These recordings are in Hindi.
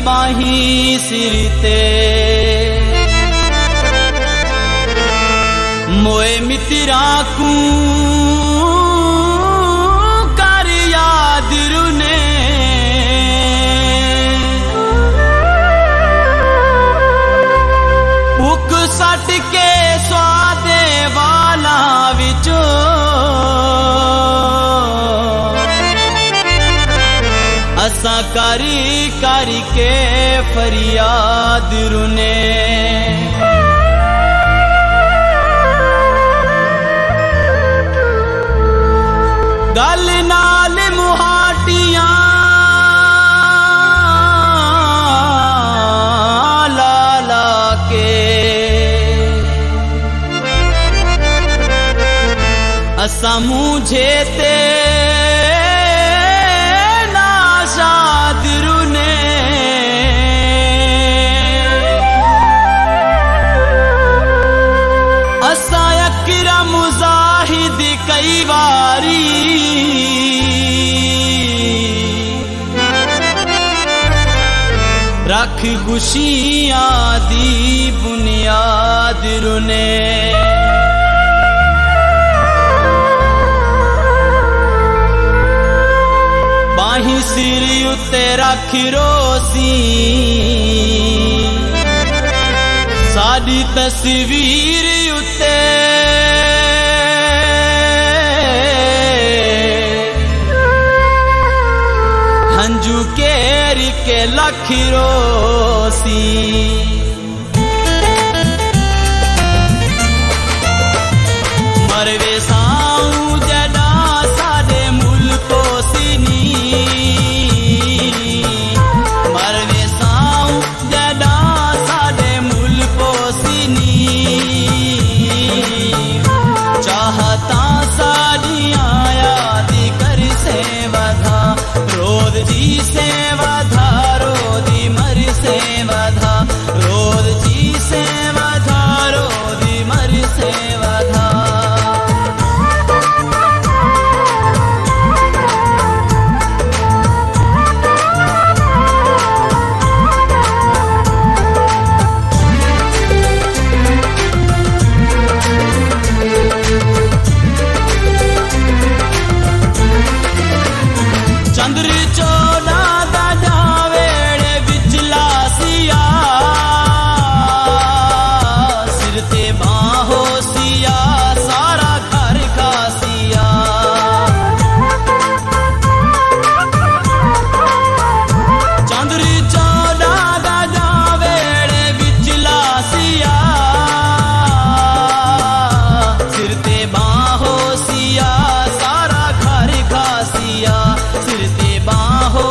बाही सिरते मोए मित्रा को कर याद रुने उक सट के स्वादे वाला विचो असा करी करी के फरियाद रुने गल नाल मुहाटियां ला ला के असा मुझे ते नाशाद रुने असा अकरा मुजाहिद कई बारी रख खुशियां दी बुनियाद रुने बाही सिर उत्ते रख रोसी साडी तस्वीर उत्ते हंजू केर के लख रोसी मरवे साऊं जड़ा साडे मुल्को सिनी मरवे साऊं जड़ा साडे मुल्को सिनी चाहता साडियां याद कर से वधा रोद जी से वधा रोदी मर से वधा रोद जी से वधा रोदी मर से वधा चंद्र चोला दादा वेड़े बिचला सिया सिर ते बाहो सिया सारा घर का सिया चंद्र चोला दादा वेड़े बिचला सिया सिर ते बाहो सिया सारा घर का सिया सिर ते बाहो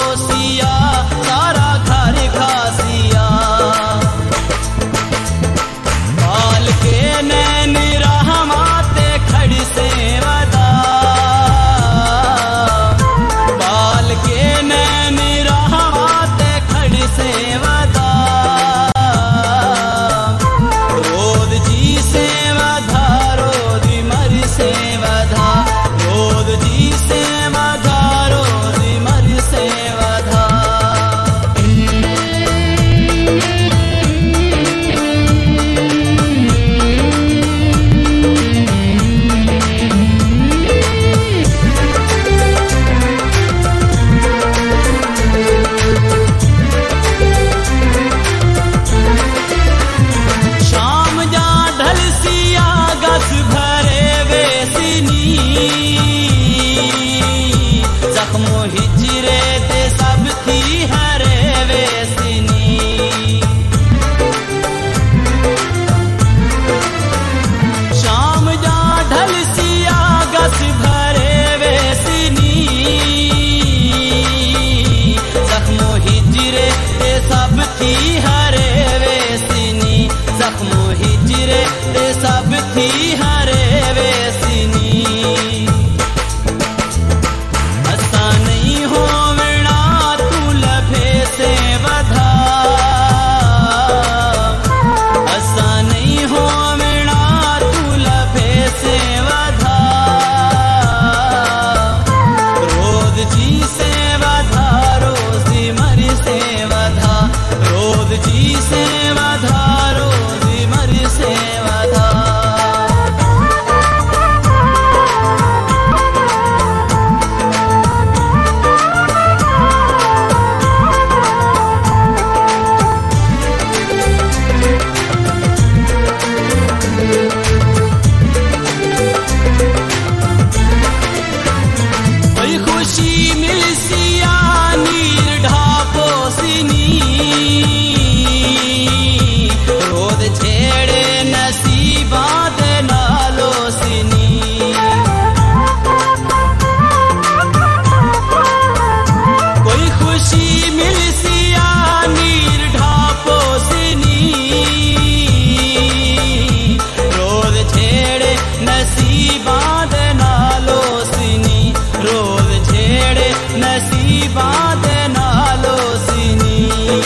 सेवा दे नालो सिनी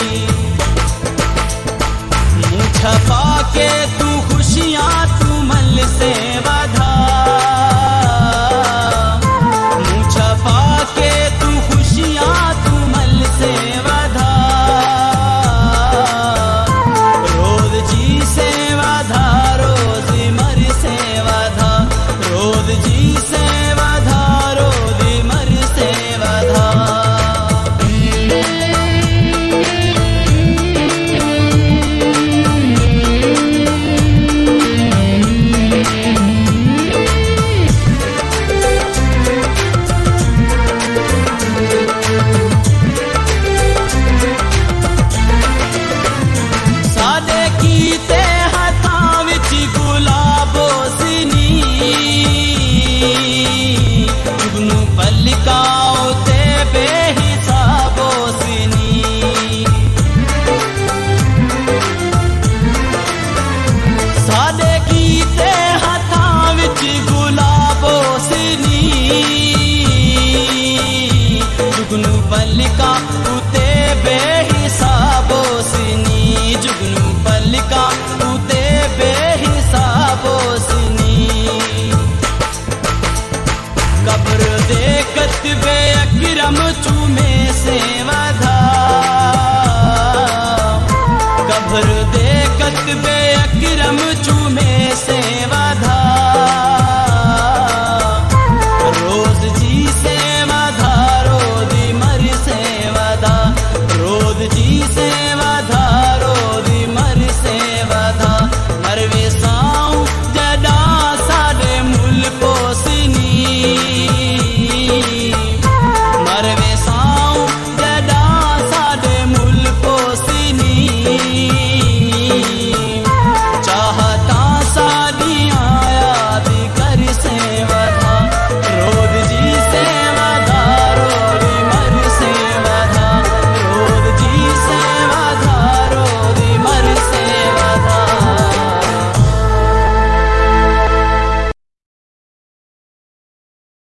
मुँह छपा के तू खुशियाँ तू मल से वधा मुँह छपा के तू खुशियाँ तू मल से वधा रोज जी से वधा रोज मर से वधा रोज जी से वधा रोज मर से वधा साडे कीते हथां विच गुलाबो सिनी जुगनू पलिकाओ ते बेहिसाबो सिनी साडे कीते हथां विच गुलाबो सिनी जुगनू पलिकाओ ते बेहिसाबो